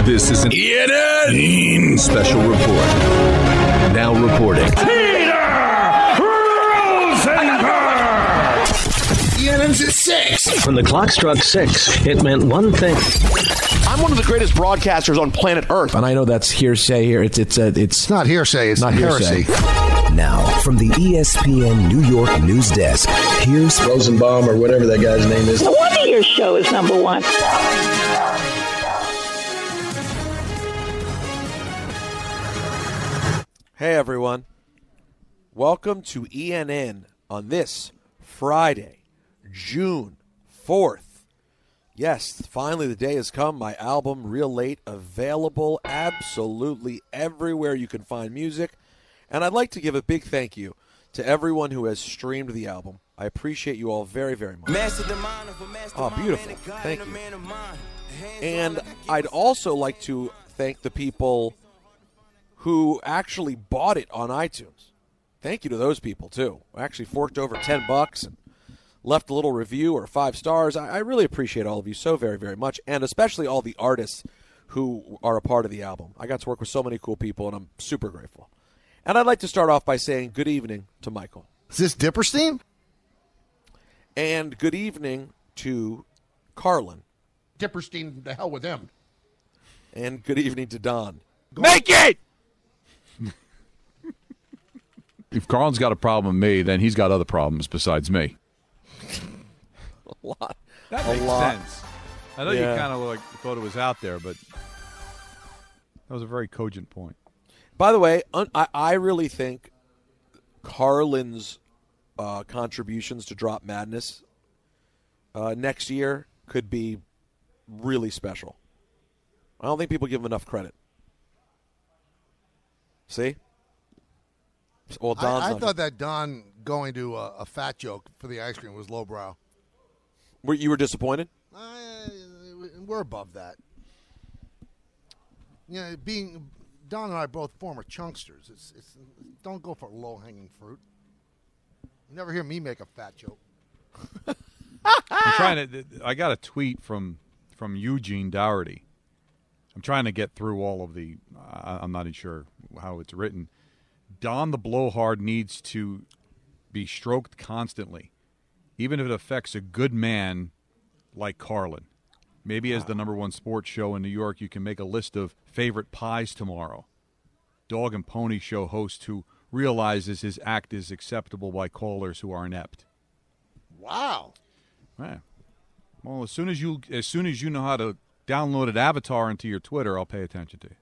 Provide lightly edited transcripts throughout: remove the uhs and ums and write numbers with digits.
This is an ENN special report. Now reporting. Peter Rosenberg! ENN's at 6. When the clock struck 6, it meant one thing. I'm one of the greatest broadcasters on planet Earth. And I know that's hearsay here. It's not hearsay. It's not heresy. Now, from the ESPN New York news desk, here's Rosenbaum or whatever that guy's name is. No wonder your show is number one. Hey, everyone. Welcome to ENN on this Friday, June 4th. Yes, finally the day has come. My album, Real Late, available absolutely everywhere you can find music. And I'd like to give a big thank you to everyone who has streamed the album. I appreciate you all very, very much. Oh, beautiful. Thank you. And I'd also like to thank the people who actually bought it on iTunes. Thank you to those people, too. I actually forked over $10 and left a little review or 5 stars. I really appreciate all of you so very, very much, and especially all the artists who are a part of the album. I got to work with so many cool people, and I'm super grateful. And I'd like to start off by saying good evening to Michael. Is this Dipperstein? And good evening to Carlin. Dipperstein, the hell with him. And good evening to Don. Make it! If Carlin's got a problem with me, then he's got other problems besides me. A lot. That makes sense. I know you kind of thought it was out there, but that was a very cogent point. By the way, I really think Carlin's contributions to Drop Madness next year could be really special. I don't think people give him enough credit. See? Well, I thought that Don going to a fat joke for the ice cream was lowbrow. You were disappointed? We're above that. You know, Don and I are both former chunksters. It's don't go for low-hanging fruit. You never hear me make a fat joke. I got a tweet from Eugene Dougherty. I'm trying to get through all of the. I'm not even sure how it's written. Don the Blowhard needs to be stroked constantly, even if it affects a good man like Carlin. Maybe as the number one sports show in New York, you can make a list of favorite pies tomorrow. Dog and Pony Show host who realizes his act is acceptable by callers who are inept. Wow. Yeah. Well, as soon as you know how to download an avatar into your Twitter, I'll pay attention to you.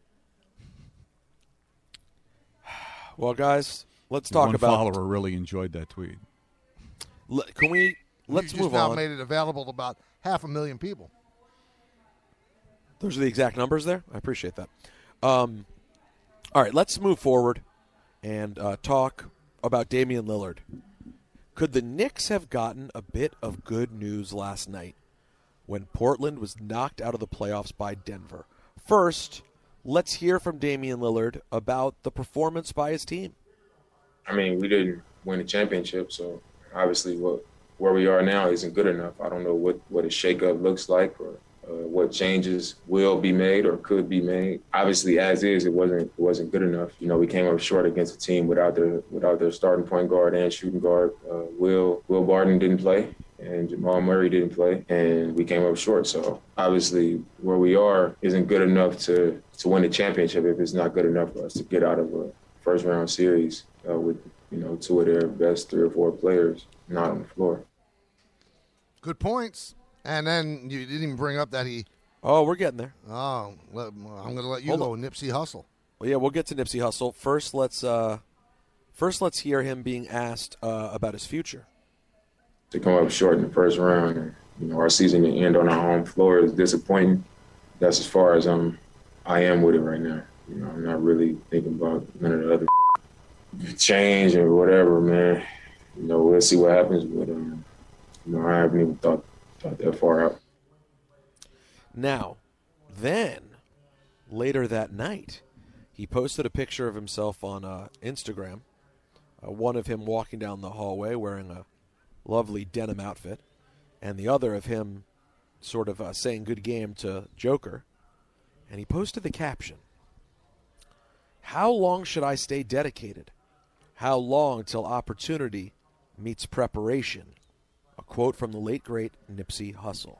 Well, guys, let's talk about. One follower really enjoyed that tweet. Let's move on. You just now made it available to about 500,000 people. Those are the exact numbers there? I appreciate that. All right, let's move forward and talk about Damian Lillard. Could the Knicks have gotten a bit of good news last night when Portland was knocked out of the playoffs by Denver? First, let's hear from Damian Lillard about the performance by his team. I mean, we didn't win a championship, so obviously where we are now isn't good enough. I don't know what a shakeup looks like or what changes will be made or could be made. Obviously, as is, it wasn't good enough. You know, we came up short against a team without their starting point guard and shooting guard. Will Barton didn't play, and Jamal Murray didn't play, and we came up short. So obviously, where we are isn't good enough to win a championship if it's not good enough for us to get out of a first round series with two of their best 3 or 4 players not on the floor. Good points. And then you didn't even bring up that he. Oh, we're getting there. Oh, I'm going to let you go, Nipsey Hussle. Well, yeah, we'll get to Nipsey Hussle. First, let's hear him being asked about his future. To come up short in the first round, and, our season to end on our home floor is disappointing. That's as far as I am with it right now. I'm not really thinking about none of the other change or whatever, man. We'll see what happens, but I haven't even thought that far out. Now, then, later that night, he posted a picture of himself on Instagram, one of him walking down the hallway wearing a lovely denim outfit, and the other of him sort of saying good game to Joker. And he posted the caption, "How long should I stay dedicated? How long till opportunity meets preparation?" A quote from the late, great Nipsey Hussle.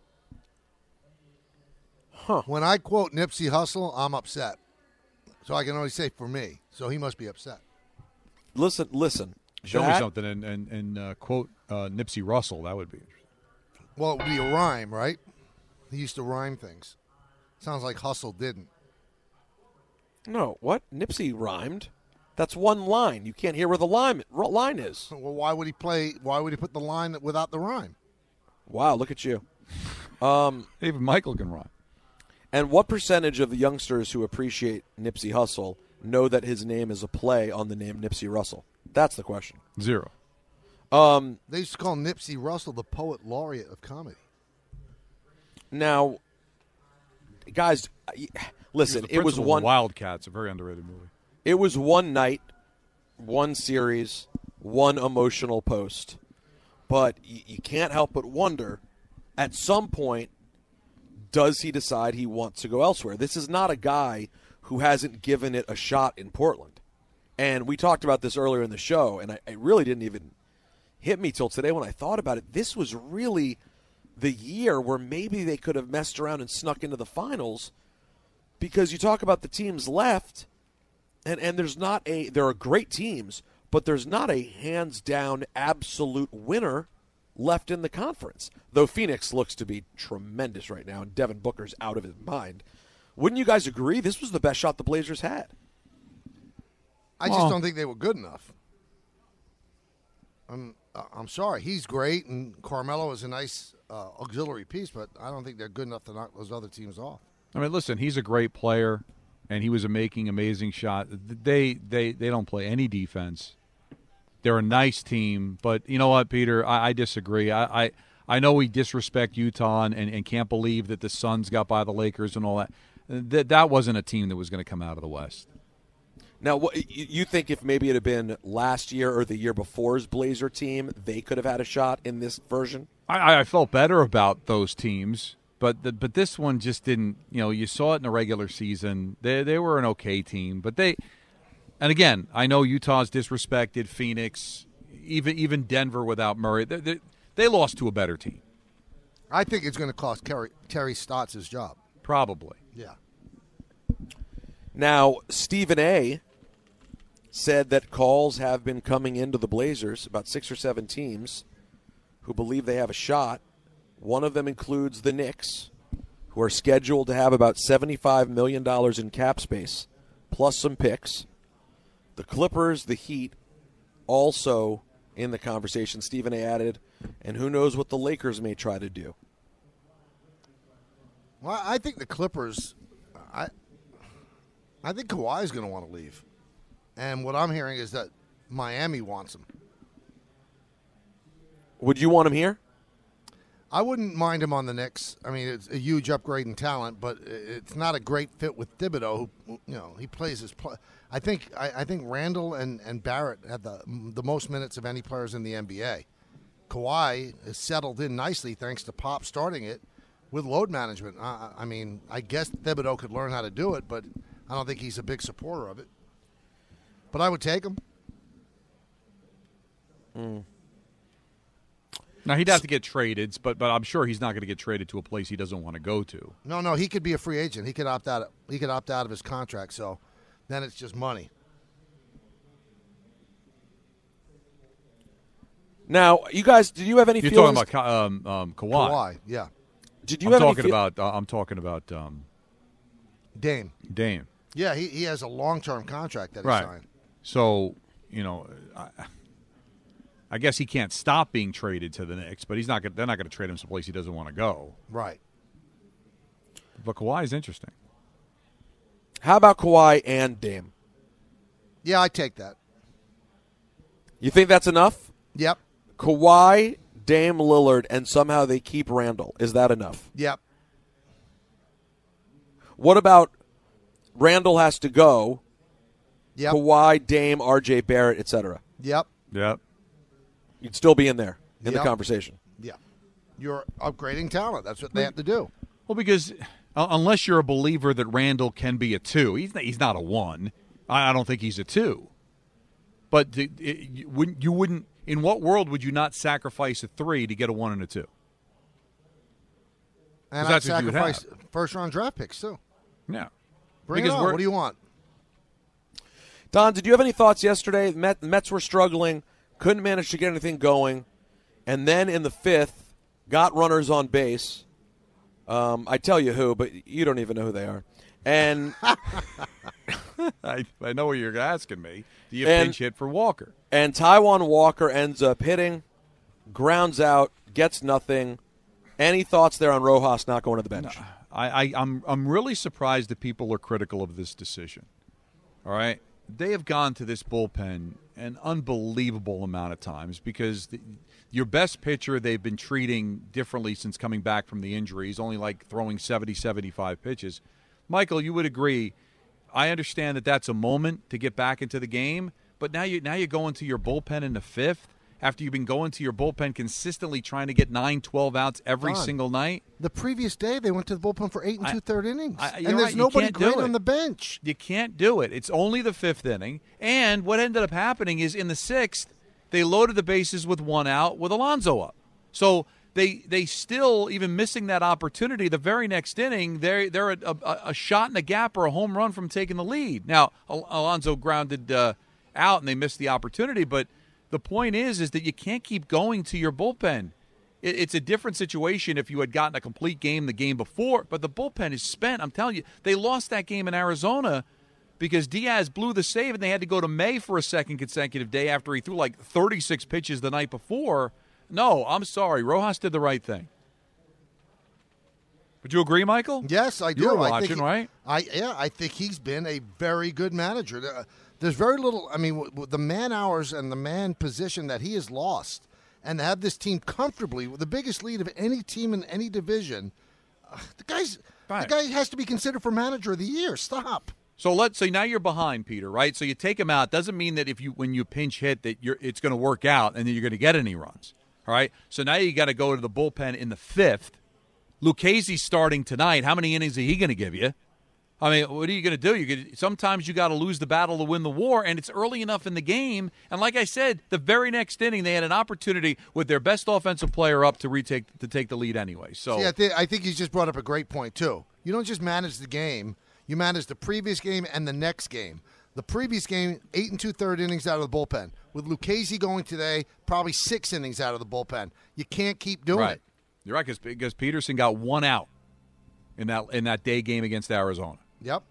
When I quote Nipsey Hussle, I'm upset. So I can only say for me. So he must be upset. Listen. Show me something and quote Nipsey Russell. That would be interesting. Well, it would be a rhyme, right? He used to rhyme things. Sounds like Hussle didn't. No, what? Nipsey rhymed. That's one line. You can't hear where the line is. Well, why would he put the line without the rhyme? Wow, look at you. Even Michael can rhyme. And what percentage of the youngsters who appreciate Nipsey Hussle know that his name is a play on the name Nipsey Russell? That's the question. 0. They used to call Nipsey Russell the poet laureate of comedy. Now, guys, listen, it was one Wildcats, a very underrated movie. It was one night, one series, one emotional post. But you can't help but wonder, at some point, does he decide he wants to go elsewhere? This is not a guy who hasn't given it a shot in Portland. And we talked about this earlier in the show, and it really didn't even hit me till today when I thought about it. This was really the year where maybe they could have messed around and snuck into the finals, because you talk about the teams left, and there are great teams, but there's not a hands-down absolute winner left in the conference. Though Phoenix looks to be tremendous right now, and Devin Booker's out of his mind. Wouldn't you guys agree this was the best shot the Blazers had? I just don't think they were good enough. I'm sorry. He's great, and Carmelo is a nice auxiliary piece, but I don't think they're good enough to knock those other teams off. I mean, listen, he's a great player, and he was making amazing shots. They don't play any defense. They're a nice team, but you know what, Peter? I disagree. I know we disrespect Utah and can't believe that the Suns got by the Lakers and all that. That wasn't a team that was going to come out of the West. Now, what, you think if maybe it had been last year or the year before's Blazer team, they could have had a shot in this version? I felt better about those teams, but this one just didn't. You know, you saw it in the regular season. They were an okay team, but they. And again, I know Utah's disrespected Phoenix, even Denver without Murray. They lost to a better team. I think it's going to cost Terry Stotts his job. Probably. Yeah. Now, Stephen A. said that calls have been coming into the Blazers, about 6 or 7 teams who believe they have a shot. One of them includes the Knicks, who are scheduled to have about $75 million in cap space, plus some picks. The Clippers, the Heat, also in the conversation. Stephen A. added, and who knows what the Lakers may try to do. Well, I think the Clippers, I think Kawhi is going to want to leave. And what I'm hearing is that Miami wants him. Would you want him here? I wouldn't mind him on the Knicks. I mean, it's a huge upgrade in talent, but it's not a great fit with Thibodeau, who, you know, he plays his play. I think Randall and Barrett had the most minutes of any players in the NBA. Kawhi is settled in nicely thanks to Pop starting it with load management. I mean, I guess Thibodeau could learn how to do it, but I don't think he's a big supporter of it. But I would take him. Now, he'd have to get traded, but I'm sure he's not going to get traded to a place he doesn't want to go to. No, he could be a free agent. He could opt out. He could opt out of his contract. So then it's just money. Now, you guys, did you have any You're feelings? talking about Kawhi. Kawhi, yeah. Did you have any I'm talking about Dame. Dame. Yeah, he has a long-term contract that he Right. signed. So, you know, I guess he can't stop being traded to the Knicks, but they're not going to trade him someplace he doesn't want to go. Right. But Kawhi is interesting. How about Kawhi and Dame? Yeah, I take that. You think that's enough? Yep. Kawhi, Dame, Lillard, and somehow they keep Randall. Is that enough? Yep. What about Randall has to go? Yep. Kawhi, Dame, RJ Barrett, etc. Yep. You'd still be in there in the Yep. conversation. Yeah. You're upgrading talent. That's what they have to do. Well, because unless you're a believer that Randall can be a 2. He's not a 1. I don't think he's a 2. But you wouldn't. In what world would you not sacrifice a 3 to get a 1 and a 2? And I'd sacrifice first-round draft picks, too. Yeah. Bring it on. What do you want? Don, did you have any thoughts yesterday? Mets were struggling, couldn't manage to get anything going, and then in the 5th, got runners on base. I tell you who, but you don't even know who they are. And I know what you're asking me. Do you pinch hit for Walker? And Taijuan Walker ends up hitting, grounds out, gets nothing. Any thoughts there on Rojas not going to the bench? No, I'm really surprised that people are critical of this decision. All right? They have gone to this bullpen an unbelievable amount of times because your best pitcher they've been treating differently since coming back from the injury. He's only like throwing 70, 75 pitches. Michael, you would agree. I understand that that's a moment to get back into the game, but now you go into your bullpen in the 5th after you've been going to your bullpen consistently trying to get 9, 12 outs every single night. The previous day they went to the bullpen for 8 and 2/3 innings, and there's nobody great on the bench. You can't do it. It's only the 5th inning, and what ended up happening is in the 6th they loaded the bases with 1 out with Alonso up. So they still, even missing that opportunity, the very next inning, they're a shot in the gap or a home run from taking the lead. Now, Alonso grounded out and they missed the opportunity, but the point is that you can't keep going to your bullpen. It's a different situation if you had gotten a complete game the game before, but the bullpen is spent. I'm telling you, they lost that game in Arizona because Diaz blew the save and they had to go to May for a second consecutive day after he threw like 36 pitches the night before. No, I'm sorry. Rojas did the right thing. Would you agree, Michael? Yes, I do. You were watching, right? I think he's been a very good manager. There's very little. I mean, the man hours and the man position that he has lost, and to have this team comfortably with the biggest lead of any team in any division, the guy has to be considered for manager of the year. Stop. So now you're behind, Peter, right? So you take him out. Doesn't mean that when you pinch hit that it's going to work out and then you're going to get any runs. All right, so now you got to go to the bullpen in the 5th. Lucchese's starting tonight. How many innings are he going to give you? I mean, what are you going to do? Sometimes you got to lose the battle to win the war, and it's early enough in the game. And like I said, the very next inning, they had an opportunity with their best offensive player up to take the lead anyway. So I think he's just brought up a great point too. You don't just manage the game; you manage the previous game and the next game. The previous game, 8 2/3 innings out of the bullpen. With Lucchese going today, probably 6 innings out of the bullpen. You can't keep doing it. You're right, because Peterson got 1 out in that day game against Arizona. Yep.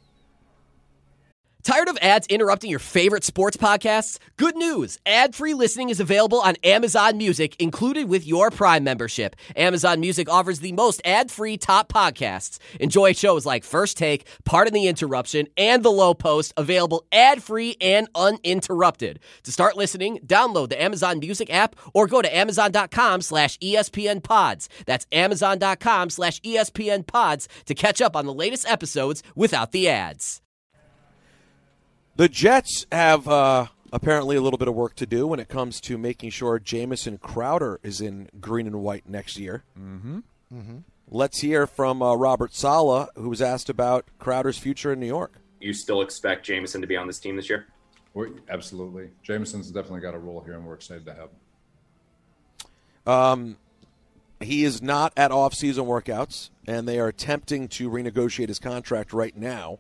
Tired of ads interrupting your favorite sports podcasts? Good news! Ad-free listening is available on Amazon Music, included with your Prime membership. Amazon Music offers the most ad-free top podcasts. Enjoy shows like First Take, Pardon the Interruption, and The Low Post, available ad-free and uninterrupted. To start listening, download the Amazon Music app or go to amazon.com/ESPN Pods. That's amazon.com/ESPN Pods to catch up on the latest episodes without the ads. The Jets have apparently a little bit of work to do when it comes to making sure Jamison Crowder is in green and white next year. Mm-hmm. Mm-hmm. Let's hear from Robert Saleh, who was asked about Crowder's future in New York. You still expect Jamison to be on this team this year? Absolutely. Jamison's definitely got a role here, and we're excited to have him. He is not at off-season workouts, and they are attempting to renegotiate his contract right now.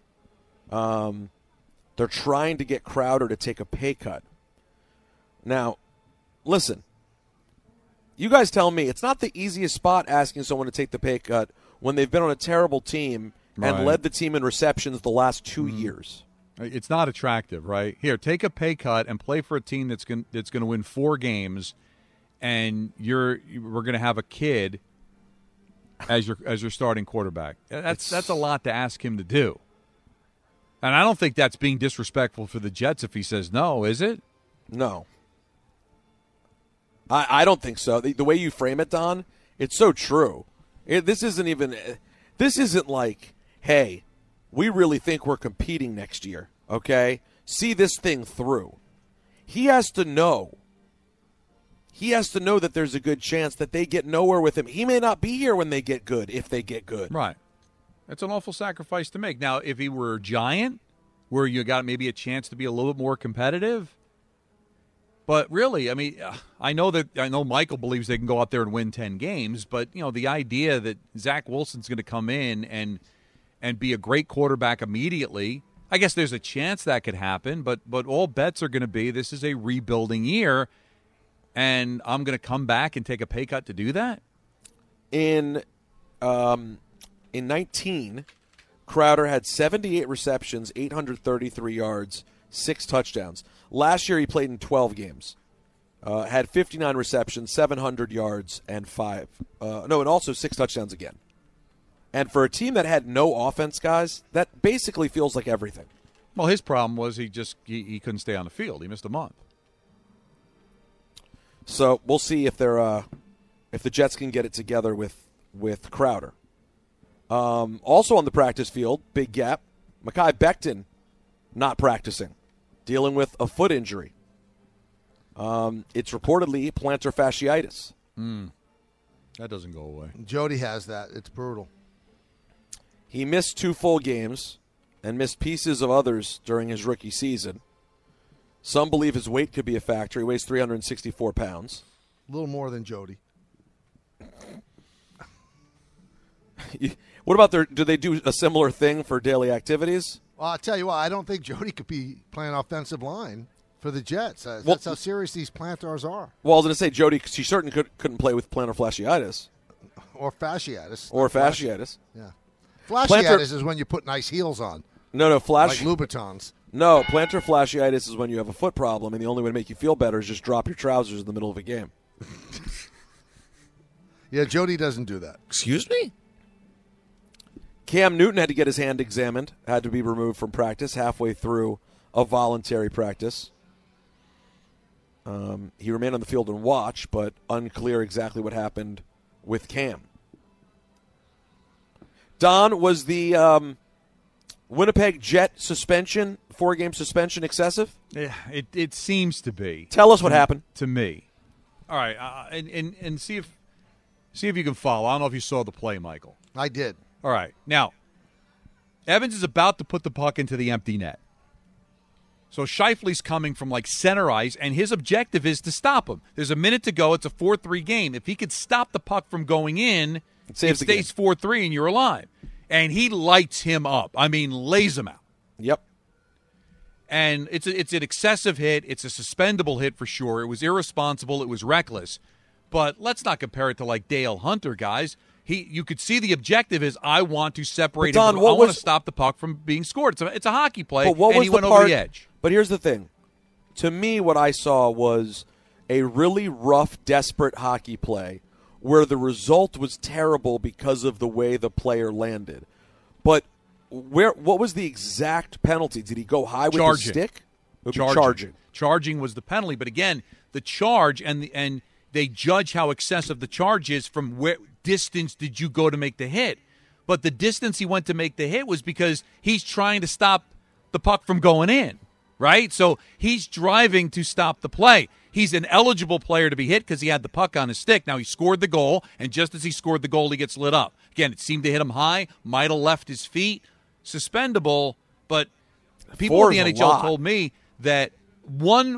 They're trying to get Crowder to take a pay cut. Now, listen, you guys tell me, it's not the easiest spot asking someone to take the pay cut when they've been on a terrible team and led the team in receptions the last 2 years. It's not attractive, right? Here, take a pay cut and play for a team that's going to win 4 games, and we're going to have a kid as your starting quarterback. That's a lot to ask him to do. And I don't think that's being disrespectful for the Jets if he says no, is it? No. I don't think so. The way you frame it, Don, it's so true. This isn't like, hey, we really think we're competing next year, okay? See this thing through. He has to know that there's a good chance that they get nowhere with him. He may not be here when they get good, if they get good. Right. That's an awful sacrifice to make. Now, if he were a Giant, where you got maybe a chance to be a little bit more competitive, but really, I mean, I know Michael believes they can go out there and win 10 games, but the idea that Zach Wilson's going to come in and be a great quarterback immediately, I guess there's a chance that could happen, but all bets are going to be this is a rebuilding year, and I'm going to come back and take a pay cut to do that. In 19, Crowder had 78 receptions, 833 yards, 6 touchdowns. Last year he played in 12 games. Had 59 receptions, 700 yards, and also 6 touchdowns again. And for a team that had no offense, guys, that basically feels like everything. Well, his problem was he couldn't stay on the field. He missed a month. So we'll see if the Jets can get it together with Crowder. Also on the practice field, big gap, Mekhi Becton not practicing, dealing with a foot injury. It's reportedly plantar fasciitis. That doesn't go away. Jody has that. It's brutal. He missed 2 full games and missed pieces of others during his rookie season. Some believe his weight could be a factor. He weighs 364 pounds. A little more than Jody. What about do they do a similar thing for daily activities? Well, I'll tell you what, I don't think Jody could be playing offensive line for the Jets. That's how serious these plantars are. Well, I was going to say, Jody, she certainly couldn't play with plantar fasciitis. Or fasciitis. Or fasciitis. Yeah. Fasciitis is when you put nice heels on. No, like Louboutins. No, plantar fasciitis is when you have a foot problem, and the only way to make you feel better is just drop your trousers in the middle of a game. Yeah, Jody doesn't do that. Excuse me? Cam Newton had to get his hand examined, had to be removed from practice halfway through a voluntary practice. He remained on the field and watched, but unclear exactly what happened with Cam. Don, was the Winnipeg Jet suspension, 4-game suspension, excessive? Yeah, it seems to be. Tell us what happened. To me. All right, and see if you can follow. I don't know if you saw the play, Michael. I did. All right. Now, Evans is about to put the puck into the empty net. So Scheifele's coming from center ice, and his objective is to stop him. There's a minute to go. It's a 4-3 game. If he could stop the puck from going in, it stays 4-3 and you're alive. And he lights him up. I mean, lays him out. Yep. And it's an excessive hit. It's a suspendable hit for sure. It was irresponsible. It was reckless. But let's not compare it to Dale Hunter, guys. You could see the objective is I want to separate him. I want to stop the puck from being scored. It's a hockey play, and he went over the edge. But here's the thing. To me, what I saw was a really rough, desperate hockey play where the result was terrible because of the way the player landed. But what was the exact penalty? Did he go high with the stick? Charging was the penalty. But again, the charge and they judge how excessive the charge is from where distance did you go to make the hit. But the distance he went to make the hit was because he's trying to stop the puck from going in, right? So he's driving to stop the play. He's an eligible player to be hit because he had the puck on his stick. Now, he scored the goal, and just as he scored the goal, he gets lit up. Again, it seemed to hit him high, might have left his feet. Suspendable, but people in the NHL told me that one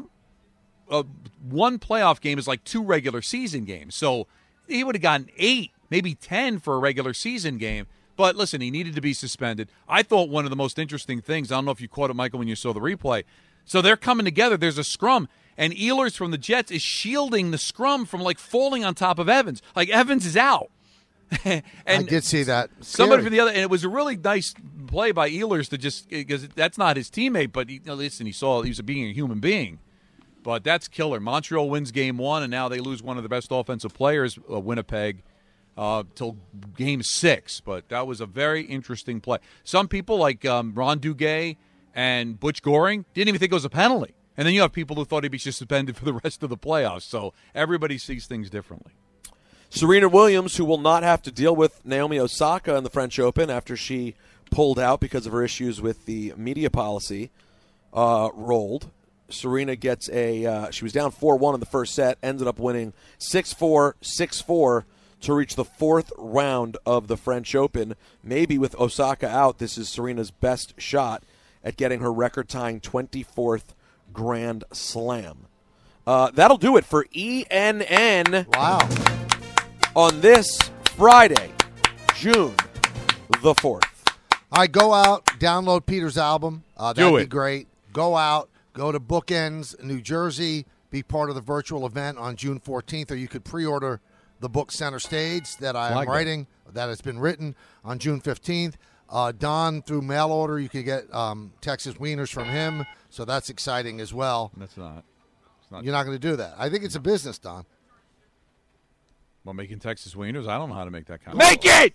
playoff game is like 2 regular season games. So he would have gotten 8, maybe 10 for a regular season game. But listen, he needed to be suspended. I thought one of the most interesting things, I don't know if you caught it, Michael, when you saw the replay. So they're coming together. There's a scrum, and Ehlers from the Jets is shielding the scrum from falling on top of Evans. Evans is out. And I did see that. Somebody from the other, and it was a really nice play by Ehlers to just, because that's not his teammate, but listen, he was being a human being. But that's killer. Montreal wins game 1, and now they lose one of the best offensive players, Winnipeg, till game 6. But that was a very interesting play. Some people like Ron Duguay and Butch Goring didn't even think it was a penalty. And then you have people who thought he'd be suspended for the rest of the playoffs. So everybody sees things differently. Serena Williams, who will not have to deal with Naomi Osaka in the French Open after she pulled out because of her issues with the media policy, rolled. Serena gets she was down 4-1 in the first set, ended up winning 6-4, 6-4 to reach the 4th round of the French Open. Maybe with Osaka out, this is Serena's best shot at getting her record-tying 24th Grand Slam. That'll do it for ENN. Wow. On this Friday, June the 4th. All right, go out, download Peter's album. That'd be it. great. Go out, go to Bookends, New Jersey, be part of the virtual event on June 14th, or you could pre-order the book Center Stage that I am writing, that has been written on June 15th. Don, through mail order, you could get Texas Wieners from him, so that's exciting as well. That's not. It's not. You're not going to do that. I think it's a business, Don. Well, making Texas Wieners, I don't know how to make that kind of Make it!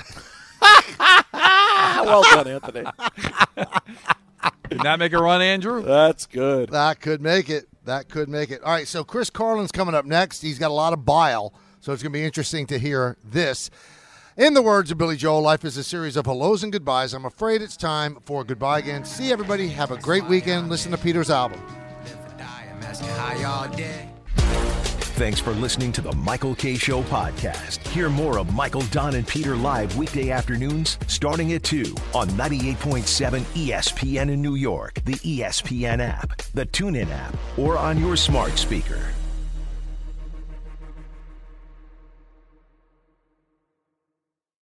Well done, Anthony. Did that make a run, Andrew? That's good. That could make it. That could make it. All right, so Chris Carlin's coming up next. He's got a lot of bile, so it's going to be interesting to hear this. In the words of Billy Joel, life is a series of hellos and goodbyes. I'm afraid it's time for goodbye again. See everybody. Have a great weekend. Listen to Peter's album. Thanks for listening to the Michael Kay Show podcast. Hear more of Michael, Don, and Peter live weekday afternoons starting at 2 on 98.7 ESPN in New York, the ESPN app, the TuneIn app, or on your smart speaker.